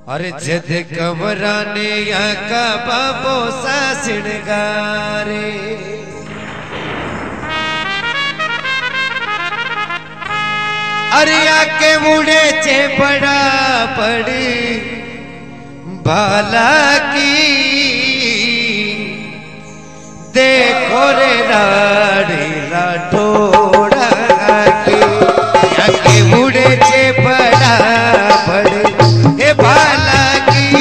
अरे जद कमरा ने का बाबो सा सिणगारे अरे आके मुड़े चे बड़ा पड़ी भाला की देखो रे राड़ी राठोड़ा की आके मुड़े चे बड़ा पड़ी ए भाला की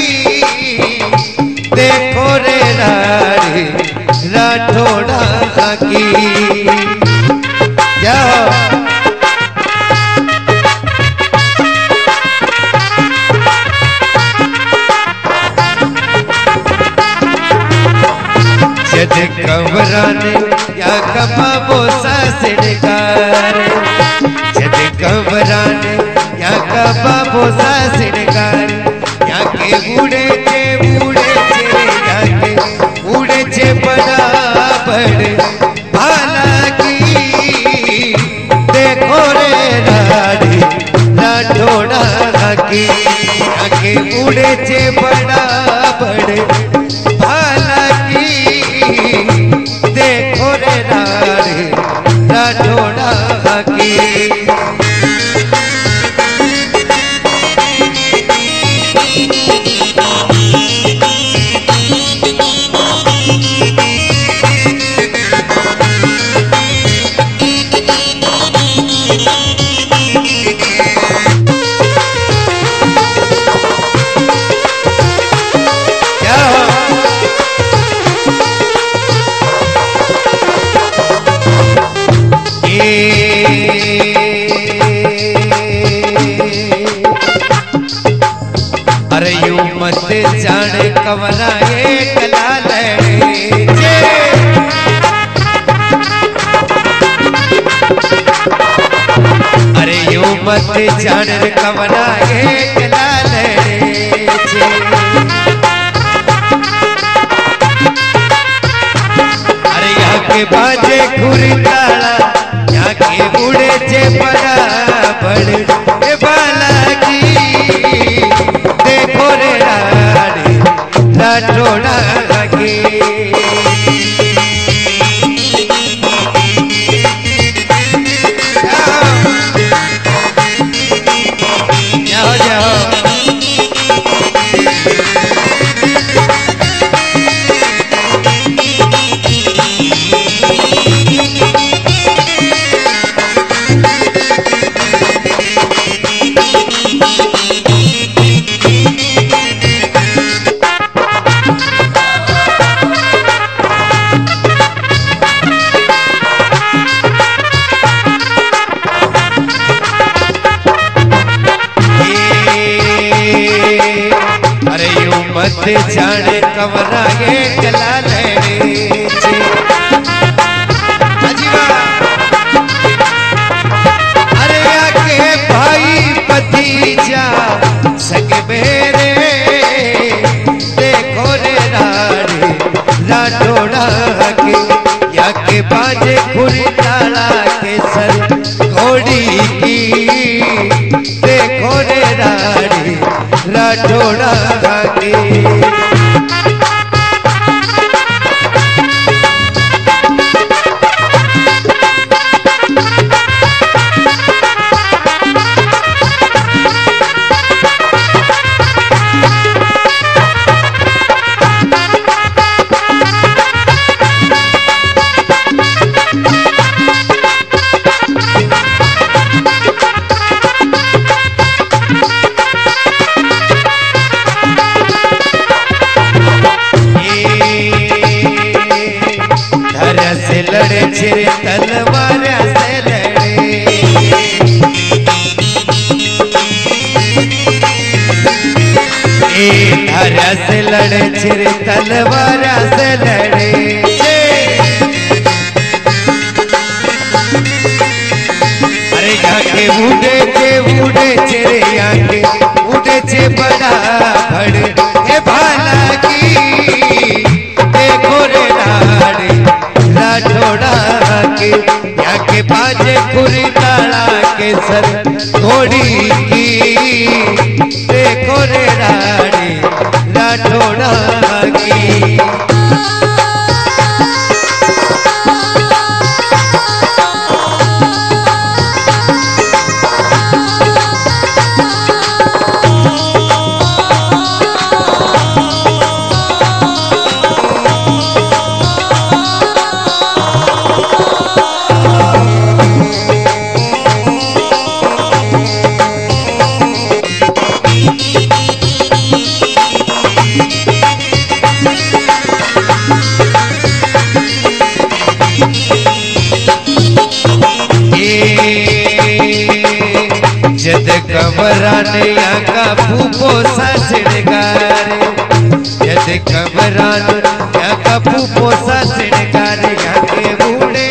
देखो रे राड़ी राठोड़ा की जाओ जद कमराने या कबाबो सा सिणगार जद कमराने या कबाबो सा सिणगार या के उड़े चे या के उड़े चे बड़ा बड़ भाला की देखो रे राड़ी राठोड़ा की या के उड़े चे बड़ा बड़ भाला की देखो रे राड़ी राठोड़ा की अरे यू मत जाने कमरा एक लाल अरे यू मत जाने कमरा एक लाल अरे यहाँ के बाजे खुरी ताला यहाँ के बूढ़े चे बड़ा बड़ बाला की देखो रे राड़ी राठोड़ा की जाओ जाओ मत जाने कमरा ये गला अरे आके भाई भतीजा सगे मेरे देखो रे राड़ी राठोड़ा के या के बाजे खुरी ताला के सर घोड़ी की देखो रे राड़ी राठोड़ा की लड़े छिरे तलवार से लड़े धारा से लड़े छिरे तलवार से लड़े अरे आके उड़े छिरे आके उड़े छे बड़ा बड़ हे भाला की देखो रे राड़ी राठोड़ा के या के बाजे खुरी ताला के केसर घोड़ी की देखो रे रानी राठौड़ा की। जद कमरान या का फूफो सा सिड़गारे, जद कमरान या का फूफो सा सिड़गारे, या के बूढ़े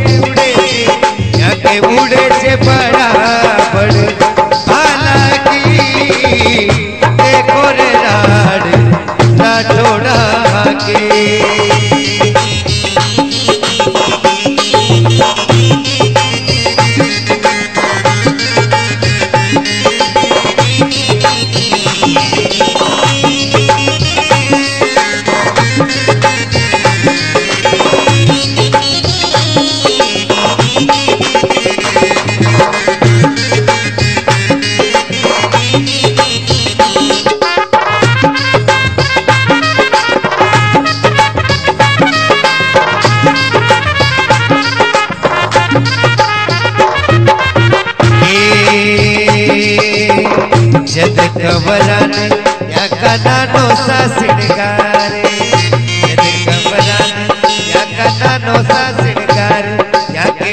से बड़ा बड़ हालांकि देखो रे राठौड़ा के। जद कमरान या का नानो सा सिड़गारे, जद कमरान या का नानो सा सिड़गारे, या के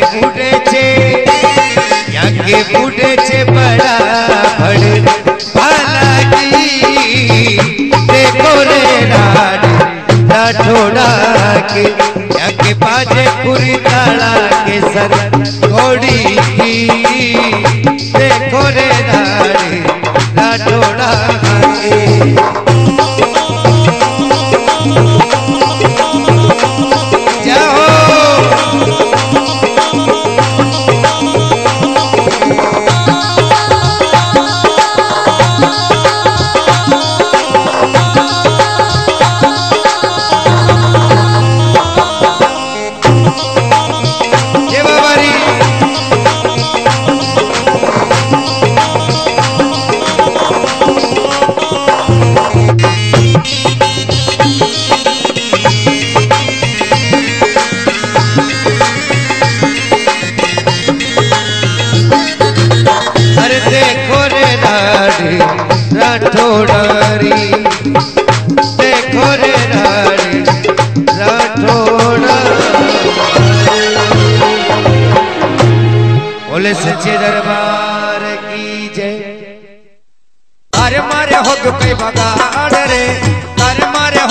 बूढ़े छे बड़ा बड़ हालांकि देखो रे राठौड़ा के। या के बाजे पूरी ताला केसर घोड़ी की देखो रे राठौड़ा के। जाओ ये बाबारी राठौड़ारी देखो रे राठौड़ा। बोले सच्चे दरबार की जय। अरे मारे हो गए बगाड़ रे, अरे मारे